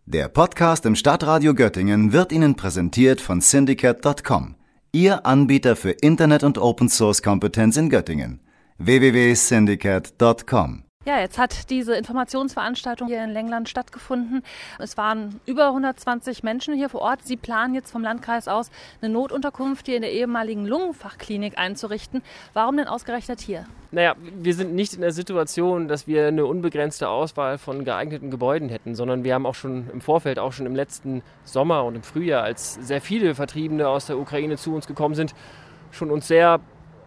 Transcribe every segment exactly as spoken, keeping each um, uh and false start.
Der Podcast im Stadtradio Göttingen wird Ihnen präsentiert von Syndicate Punkt com, Ihr Anbieter für Internet- und Open-Source-Kompetenz in Göttingen. w w w punkt syndicate punkt com. Ja, jetzt hat diese Informationsveranstaltung hier in Lengland stattgefunden. Es waren über hundertzwanzig Menschen hier vor Ort. Sie planen jetzt vom Landkreis aus, eine Notunterkunft hier in der ehemaligen Lungenfachklinik einzurichten. Warum denn ausgerechnet hier? Naja, wir sind nicht in der Situation, dass wir eine unbegrenzte Auswahl von geeigneten Gebäuden hätten, sondern wir haben auch schon im Vorfeld, auch schon im letzten Sommer und im Frühjahr, als sehr viele Vertriebene aus der Ukraine zu uns gekommen sind, schon uns sehr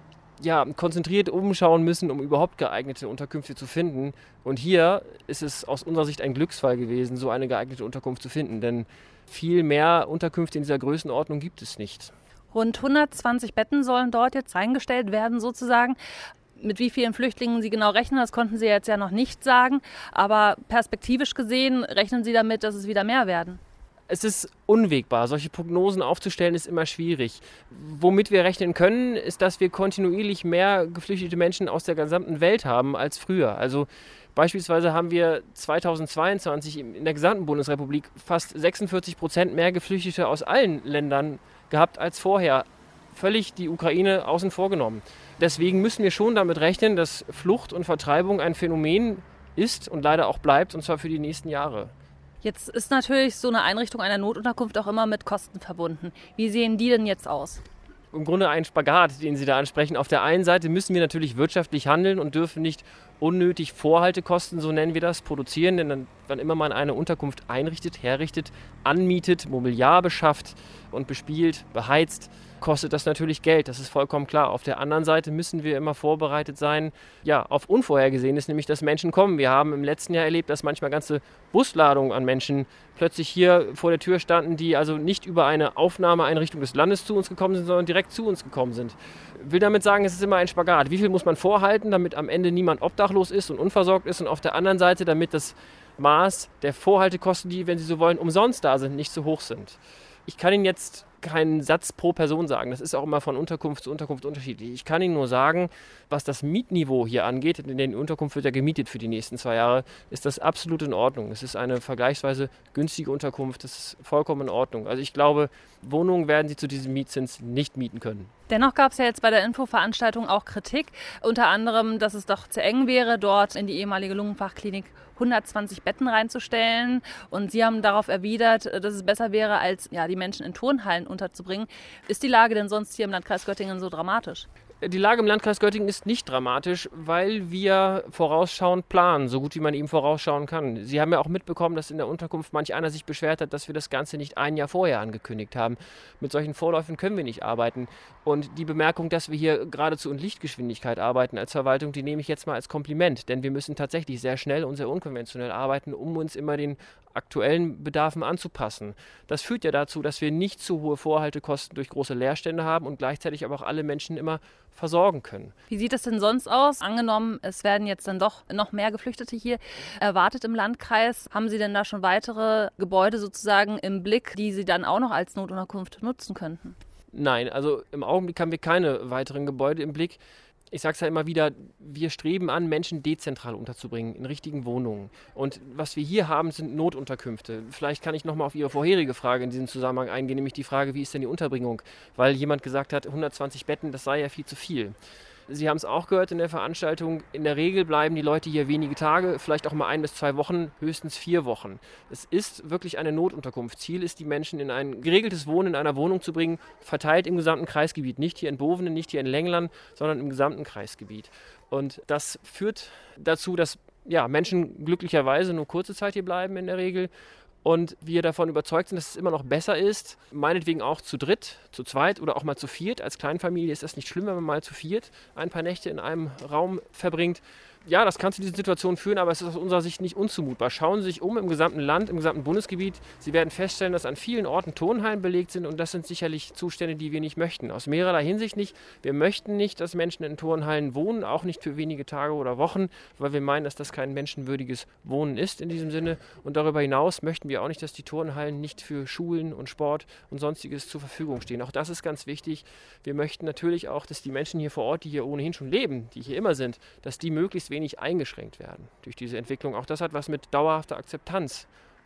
ja, konzentriert umschauen müssen, um überhaupt geeignete Unterkünfte zu finden. Und hier ist es aus unserer Sicht ein Glücksfall gewesen, so eine geeignete Unterkunft zu finden, denn viel mehr Unterkünfte in dieser Größenordnung gibt es nicht. Rund hundertzwanzig Betten sollen dort jetzt eingestellt werden sozusagen. Mit wie vielen Flüchtlingen Sie genau rechnen, das konnten Sie jetzt ja noch nicht sagen. Aber perspektivisch gesehen rechnen Sie damit, dass es wieder mehr werden? Es ist unwegbar. Solche Prognosen aufzustellen ist immer schwierig. Womit wir rechnen können, ist, dass wir kontinuierlich mehr geflüchtete Menschen aus der gesamten Welt haben als früher. Also beispielsweise haben wir zweitausendzweiundzwanzig in der gesamten Bundesrepublik fast sechsundvierzig Prozent mehr Geflüchtete aus allen Ländern gehabt als vorher. Völlig die Ukraine außen vor genommen. Deswegen müssen wir schon damit rechnen, dass Flucht und Vertreibung ein Phänomen ist und leider auch bleibt, und zwar für die nächsten Jahre. Jetzt ist natürlich so eine Einrichtung einer Notunterkunft auch immer mit Kosten verbunden. Wie sehen die denn jetzt aus? Im Grunde ein Spagat, den Sie da ansprechen. Auf der einen Seite müssen wir natürlich wirtschaftlich handeln und dürfen nicht unnötig Vorhaltekosten, so nennen wir das, produzieren. Denn dann, wann immer man eine Unterkunft einrichtet, herrichtet, anmietet, Mobiliar beschafft und bespielt, beheizt, kostet das natürlich Geld, das ist vollkommen klar. Auf der anderen Seite müssen wir immer vorbereitet sein, ja, auf Unvorhergesehenes, nämlich dass Menschen kommen. Wir haben im letzten Jahr erlebt, dass manchmal ganze Busladungen an Menschen plötzlich hier vor der Tür standen, die also nicht über eine Aufnahmeeinrichtung des Landes zu uns gekommen sind, sondern direkt zu uns gekommen sind. Ich will damit sagen, es ist immer ein Spagat. Wie viel muss man vorhalten, damit am Ende niemand obdachlos ist und unversorgt ist, und auf der anderen Seite, damit das Maß der Vorhaltekosten, die, wenn Sie so wollen, umsonst da sind, nicht so hoch sind. Ich kann Ihnen jetzt keinen Satz pro Person sagen. Das ist auch immer von Unterkunft zu Unterkunft unterschiedlich. Ich kann Ihnen nur sagen, was das Mietniveau hier angeht, denn die Unterkunft wird ja gemietet für die nächsten zwei Jahre, ist das absolut in Ordnung. Es ist eine vergleichsweise günstige Unterkunft, das ist vollkommen in Ordnung. Also ich glaube, Wohnungen werden Sie zu diesem Mietzins nicht mieten können. Dennoch gab es ja jetzt bei der Infoveranstaltung auch Kritik, unter anderem, dass es doch zu eng wäre, dort in die ehemalige Lungenfachklinik hundertzwanzig Betten reinzustellen. Und Sie haben darauf erwidert, dass es besser wäre, als ja, die Menschen in Turnhallen unterzubringen. Ist die Lage denn sonst hier im Landkreis Göttingen so dramatisch? Die Lage im Landkreis Göttingen ist nicht dramatisch, weil wir vorausschauend planen, so gut wie man eben vorausschauen kann. Sie haben ja auch mitbekommen, dass in der Unterkunft manch einer sich beschwert hat, dass wir das Ganze nicht ein Jahr vorher angekündigt haben. Mit solchen Vorläufen können wir nicht arbeiten. Und die Bemerkung, dass wir hier geradezu in Lichtgeschwindigkeit arbeiten als Verwaltung, die nehme ich jetzt mal als Kompliment. Denn wir müssen tatsächlich sehr schnell und sehr unkonventionell arbeiten, um uns immer den aktuellen Bedarfen anzupassen. Das führt ja dazu, dass wir nicht zu hohe Vorhaltekosten durch große Leerstände haben und gleichzeitig aber auch alle Menschen immer versorgen können. Wie sieht es denn sonst aus? Angenommen, es werden jetzt dann doch noch mehr Geflüchtete hier erwartet im Landkreis. Haben Sie denn da schon weitere Gebäude sozusagen im Blick, die Sie dann auch noch als Notunterkunft nutzen könnten? Nein, also im Augenblick haben wir keine weiteren Gebäude im Blick. Ich sage es ja immer wieder, wir streben an, Menschen dezentral unterzubringen, in richtigen Wohnungen. Und was wir hier haben, sind Notunterkünfte. Vielleicht kann ich nochmal auf Ihre vorherige Frage in diesem Zusammenhang eingehen, nämlich die Frage, wie ist denn die Unterbringung? Weil jemand gesagt hat, hundertzwanzig Betten, das sei ja viel zu viel. Sie haben es auch gehört in der Veranstaltung, in der Regel bleiben die Leute hier wenige Tage, vielleicht auch mal ein bis zwei Wochen, höchstens vier Wochen. Es ist wirklich eine Notunterkunft. Ziel ist, die Menschen in ein geregeltes Wohnen in einer Wohnung zu bringen, verteilt im gesamten Kreisgebiet. Nicht hier in Bovenen, nicht hier in Lengland, sondern im gesamten Kreisgebiet. Und das führt dazu, dass ja, Menschen glücklicherweise nur kurze Zeit hier bleiben in der Regel. Und wir davon überzeugt sind, dass es immer noch besser ist, meinetwegen auch zu dritt, zu zweit oder auch mal zu viert. Als Kleinfamilie ist das nicht schlimm, wenn man mal zu viert ein paar Nächte in einem Raum verbringt. Ja, das kann zu diesen Situationen führen, aber es ist aus unserer Sicht nicht unzumutbar. Schauen Sie sich um im gesamten Land, im gesamten Bundesgebiet. Sie werden feststellen, dass an vielen Orten Turnhallen belegt sind, und das sind sicherlich Zustände, die wir nicht möchten. Aus mehrerlei Hinsicht nicht. Wir möchten nicht, dass Menschen in Turnhallen wohnen, auch nicht für wenige Tage oder Wochen, weil wir meinen, dass das kein menschenwürdiges Wohnen ist in diesem Sinne. Und darüber hinaus möchten wir auch nicht, dass die Turnhallen nicht für Schulen und Sport und Sonstiges zur Verfügung stehen. Auch das ist ganz wichtig. Wir möchten natürlich auch, dass die Menschen hier vor Ort, die hier ohnehin schon leben, die hier immer sind, dass die möglichst wenig eingeschränkt werden durch diese Entwicklung. Auch das hat was mit dauerhafter Akzeptanz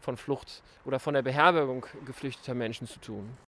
von Flucht oder von der Beherbergung geflüchteter Menschen zu tun.